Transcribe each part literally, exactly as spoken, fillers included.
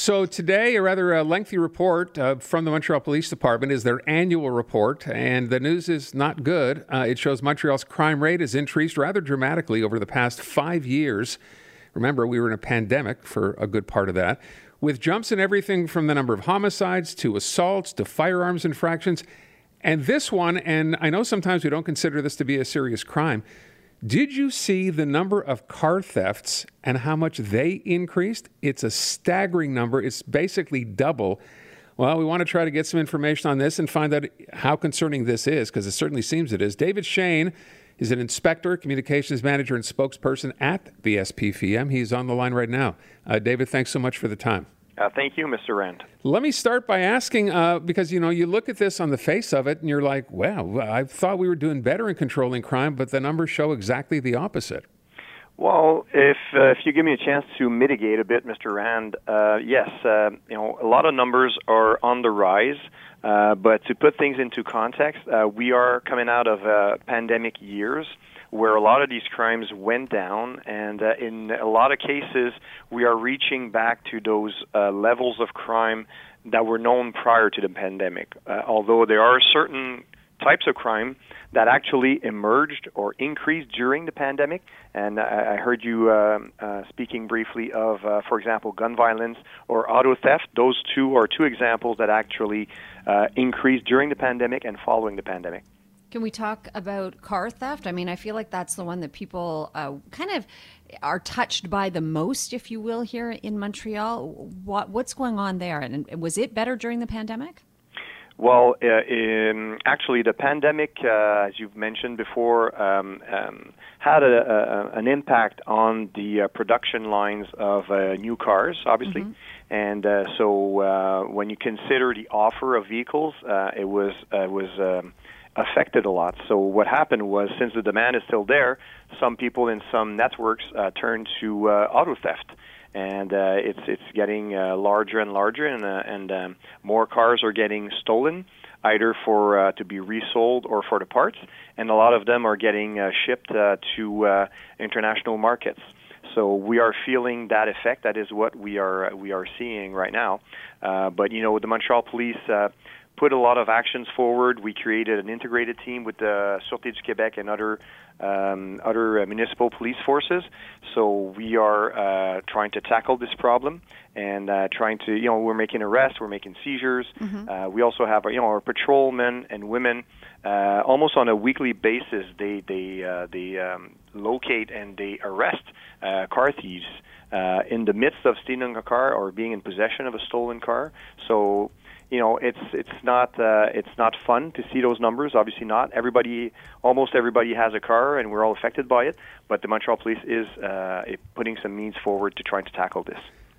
So today, a rather uh, lengthy report uh, from the Montreal Police Department is their annual report, and the news is not good. Uh, it shows Montreal's crime rate has increased rather dramatically over the past five years. Remember, we were in a pandemic for a good part of that, with jumps in everything from the number of homicides to assaults to firearms infractions. And this one, and I know sometimes we don't consider this to be a serious crime, did you see the number of car thefts and how much they increased? It's a staggering number. It's basically double. Well, we want to try to get some information on this and find out how concerning this is, because it certainly seems it is. David Shane is an inspector, communications manager, and spokesperson at the S P F M. He's on the line right now. Uh, David, thanks so much for the time. Uh, thank you, Mister Rand. Let me start by asking, uh, because, you know, you look at this on the face of it and you're like, wow, I thought we were doing better in controlling crime, but the numbers show exactly the opposite. Well, if uh, if you give me a chance to mitigate a bit, Mister Rand, uh, yes, uh, you know, a lot of numbers are on the rise, uh, but to put things into context, uh, we are coming out of uh, pandemic years where a lot of these crimes went down, and uh, in a lot of cases, we are reaching back to those uh, levels of crime that were known prior to the pandemic. Uh, although there are certain types of crime that actually emerged or increased during the pandemic, and I, I heard you uh, uh, speaking briefly of, uh, for example, gun violence or auto theft. Those two are two examples that actually uh, increased during the pandemic and following the pandemic. Can we talk about car theft? I mean, I feel like that's the one that people uh, kind of are touched by the most, if you will, here in Montreal. What, what's going on there? And was it better during the pandemic? Well, uh, in, actually, the pandemic, uh, as you've mentioned before, um, um, had a, a, an impact on the uh, production lines of uh, new cars, obviously. Mm-hmm. And uh, so uh, when you consider the offer of vehicles, uh, it was uh, was um, affected a lot. So what happened was, since the demand is still there, some people in some networks uh, turned to uh, auto theft. And uh, it's it's getting uh, larger and larger, and uh, and um, more cars are getting stolen, either for uh, to be resold or for the parts, and a lot of them are getting uh, shipped uh, to uh, international markets. So we are feeling that effect. That is what we are we are seeing right now. Uh, but you know, the Montreal Police uh, put a lot of actions forward. We created an integrated team with the Sûreté du Québec and other um, other uh, municipal police forces. So we are uh, trying to tackle this problem and uh, trying to, you know, we're making arrests, we're making seizures. Mm-hmm. Uh, we also have, you know, our patrolmen and women uh, almost on a weekly basis. They they uh, they um, locate and they arrest uh, car thieves uh, in the midst of stealing a car or being in possession of a stolen car. So, you know, it's it's not uh, it's not fun to see those numbers. Obviously, not everybody, almost everybody has a car, and we're all affected by it. But the Montreal Police is uh, putting some means forward to trying to tackle this.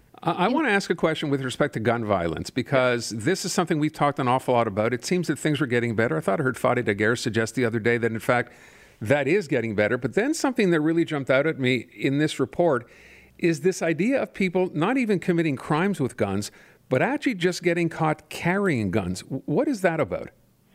I want to ask a question with respect to gun violence, because this is something we've talked an awful lot about. It seems that things are getting better. I thought I heard Fadi Daguerre suggest the other day that, in fact, that is getting better. But then something that really jumped out at me in this report is this idea of people not even committing crimes with guns, but actually just getting caught carrying guns. What is that about?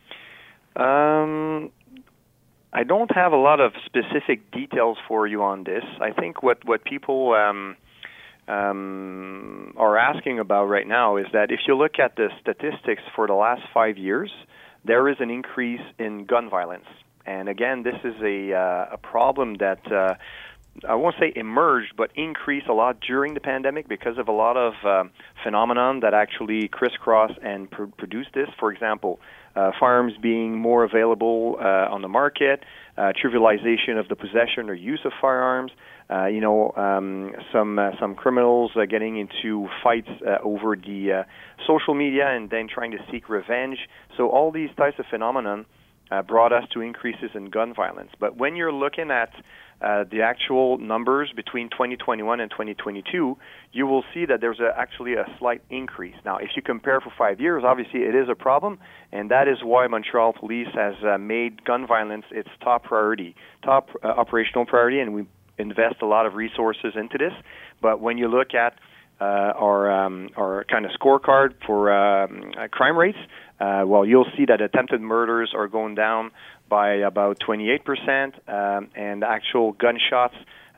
Um, I don't have a lot of specific details for you on this. I think what, what people um, um, are asking about right now is that if you look at the statistics for the last five years, there is an increase in gun violence. And again, this is a, uh, a problem that uh, I won't say emerged, but increased a lot during the pandemic because of a lot of uh, phenomenon that actually crisscross and pr- produce this. For example, uh, firearms being more available uh, on the market, uh, trivialization of the possession or use of firearms. Uh, you know, um, some uh, some criminals uh, getting into fights uh, over the uh, social media and then trying to seek revenge. So all these types of phenomenon uh, brought us to increases in gun violence. But when you're looking at Uh, the actual numbers between twenty twenty-one and twenty twenty-two, you will see that there's a, actually a slight increase. Now, if you compare for five years, obviously it is a problem, and that is why Montreal Police has uh, made gun violence its top priority, top uh, operational priority, and we invest a lot of resources into this. But when you look at uh, our um, our kind of scorecard for um, uh, crime rates, uh, well, you'll see that attempted murders are going down by about twenty-eight percent, um, and actual gunshots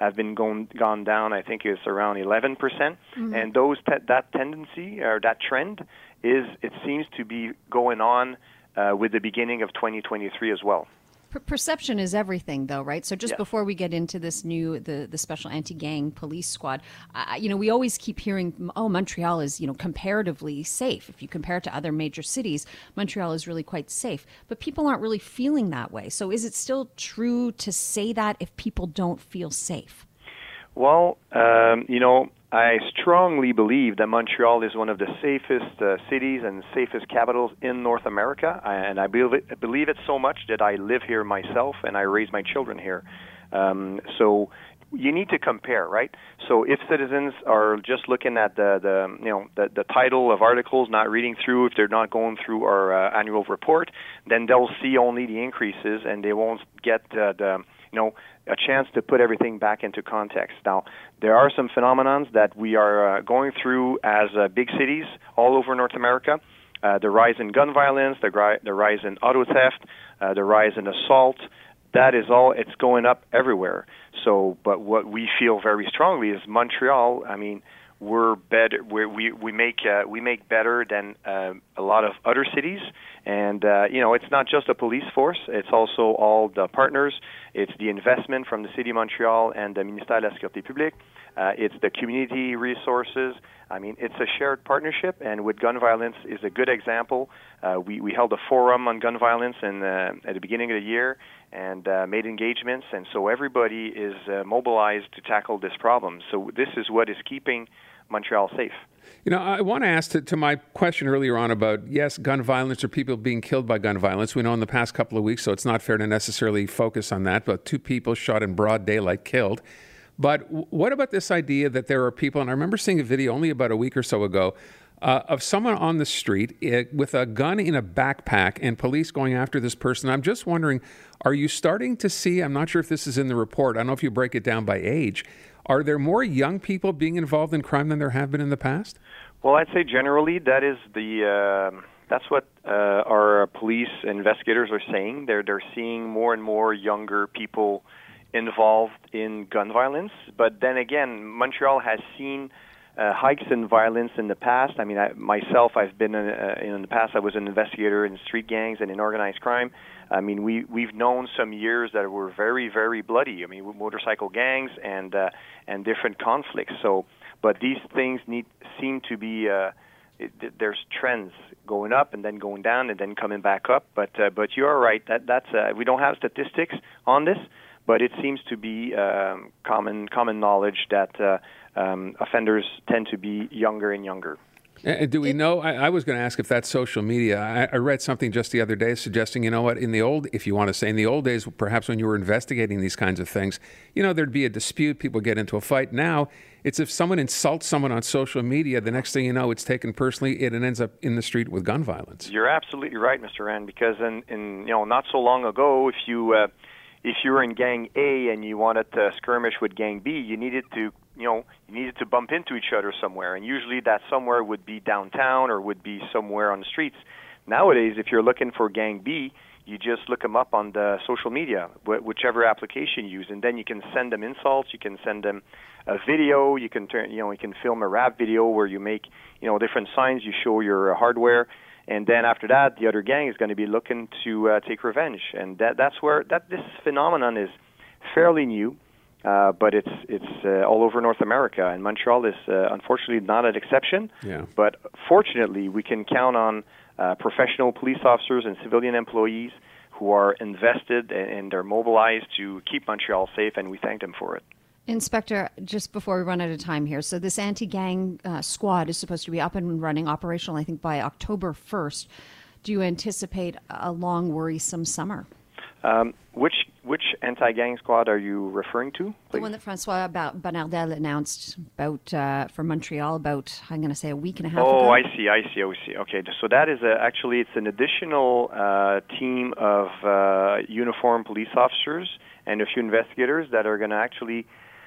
have been gone gone down. I think it's around eleven percent, mm-hmm. and those te- that tendency or that trend is it seems to be going on uh, with the beginning of twenty twenty-three as well. Perception is everything, though, right? So just yes. before we get into this new, the, the special anti-gang police squad, uh, you know, we always keep hearing, oh, Montreal is, you know, comparatively safe. If you compare it to other major cities, Montreal is really quite safe. But people aren't really feeling that way. So is it still true to say that if people don't feel safe? Well, um, you know, I strongly believe that Montreal is one of the safest uh, cities and safest capitals in North America, and I believe it, believe it so much that I live here myself and I raise my children here. Um, so you need to compare, right? So if citizens are just looking at the, the you know the, the title of articles, not reading through, if they're not going through our uh, annual report, then they'll see only the increases and they won't get uh, the you know a chance to put everything back into context. Now, there are some phenomenons that we are uh, going through as uh, big cities all over North America. Uh, the rise in gun violence, the, gri- the rise in auto theft, uh, the rise in assault. That is all, it's going up everywhere. So, but what we feel very strongly is Montreal, I mean, we're better, we're, we we make uh, we make better than uh, a lot of other cities, and uh, you know it's not just a police force; it's also all the partners. It's the investment from the City of Montreal and the Ministère de la Sécurité Publique. Uh, it's the community resources. I mean, it's a shared partnership, and with gun violence is a good example. Uh, we we held a forum on gun violence in uh, at the beginning of the year and uh, made engagements, and so everybody is uh, mobilized to tackle this problem. So this is what is keeping Montreal safe. You know, I want to ask to, to my question earlier on about, yes, gun violence or people being killed by gun violence. We know in the past couple of weeks, so it's not fair to necessarily focus on that, but two people shot in broad daylight killed. But w- what about this idea that there are people, and I remember seeing a video only about a week or so ago, uh, of someone on the street uh, with a gun in a backpack and police going after this person. I'm just wondering, are you starting to see, I'm not sure if this is in the report, I don't know if you break it down by age, are there more young people being involved in crime than there have been in the past? Well, I'd say generally that is the uh, that's what uh, our police investigators are saying. They're they're seeing more and more younger people involved in gun violence. But then again, Montreal has seen uh, hikes in violence in the past. I mean, I, myself, I've been in, uh, in the past. I was an investigator in street gangs and in organized crime. I mean, we we've known some years that were very, very bloody. I mean, with motorcycle gangs and uh, and different conflicts. So, but these things need seem to be uh, it, there's trends going up and then going down and then coming back up. But uh, but you are right that that's uh, we don't have statistics on this, but it seems to be um, common common knowledge that uh, um, offenders tend to be younger and younger. And do we know, I, I was going to ask if that's social media. I, I read something just the other day suggesting, you know what, in the old, if you want to say, in the old days, perhaps when you were investigating these kinds of things, you know, there'd be a dispute, people get into a fight. Now, it's if someone insults someone on social media, the next thing you know, it's taken personally, it ends up in the street with gun violence. You're absolutely right, Mister Rand, because in, in you know, not so long ago, if you uh, if you were in Gang A and you wanted to skirmish with Gang B, you needed to you know, you needed to bump into each other somewhere, and usually that somewhere would be downtown or would be somewhere on the streets. Nowadays, if you're looking for Gang B, you just look them up on the social media, wh- whichever application you use, and then you can send them insults, you can send them a video, you can turn, you know, you can film a rap video where you make, you know, different signs, you show your hardware, and then after that, the other gang is going to be looking to uh, take revenge, and that that's where that this phenomenon is fairly new. Uh, but it's it's uh, all over North America, and Montreal is uh, unfortunately not an exception. Yeah. But fortunately, we can count on uh, professional police officers and civilian employees who are invested and, and they're mobilized to keep Montreal safe, and we thank them for it. Inspector, just before we run out of time here, so this anti-gang uh, squad is supposed to be up and running, operational, I think, by October first. Do you anticipate a long, worrisome summer? Um, which which anti-gang squad are you referring to, please? The one that Francois Bonnardel announced about uh, for Montreal about, I'm going to say, a week and a half oh, ago. Oh, I see, I see, I see. Okay, so that is a, actually, it's an additional uh, team of uh, uniformed police officers and a few investigators that are going to actually,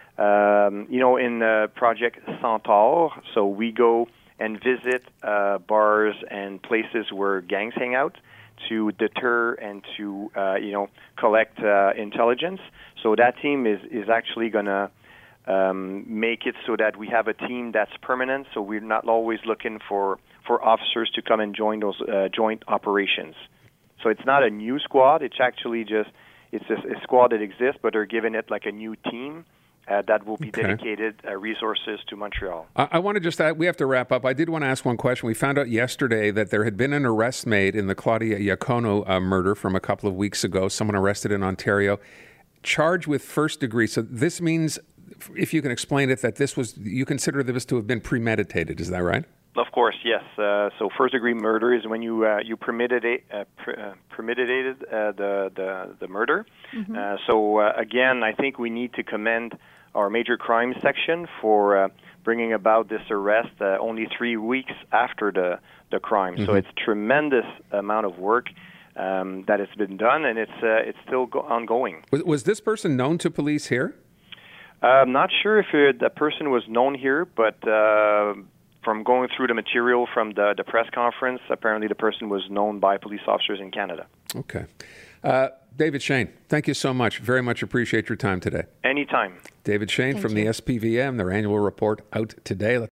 um, you know, in uh, Project Centaur, so we go and visit uh, bars and places where gangs hang out to deter and to, uh, you know, collect uh, intelligence. So that team is, is actually going to um, make it so that we have a team that's permanent, so we're not always looking for, for officers to come and join those uh, joint operations. So it's not a new squad. It's actually just it's just a squad that exists, but they're giving it like a new team. Uh, that will be okay. dedicated uh, resources to Montreal. I, I want to just add, we have to wrap up. I did want to ask one question. We found out yesterday that there had been an arrest made in the Claudia Iacono uh, murder from a couple of weeks ago. Someone arrested in Ontario, charged with first degree. So this means, if you can explain it, that this was, you consider this to have been premeditated. Is that right? Of course, yes. Uh, so first degree murder is when you uh, you premeditate uh, pre- uh, premeditated uh, the, the the murder. Mm-hmm. Uh, so uh, again, I think we need to commend our major crime section for uh, bringing about this arrest uh, only three weeks after the, the crime. Mm-hmm. So it's a tremendous amount of work um, that has been done, and it's uh, it's still go- ongoing. Was, was this person known to police here? Uh, I'm not sure if it, the person was known here, but uh, from going through the material from the, the press conference, apparently the person was known by police officers in Canada. Okay. Uh, David Schoen, thank you so much. Very much appreciate your time today. Anytime. David Schoen Thank from you. the S P V M, their annual report out today.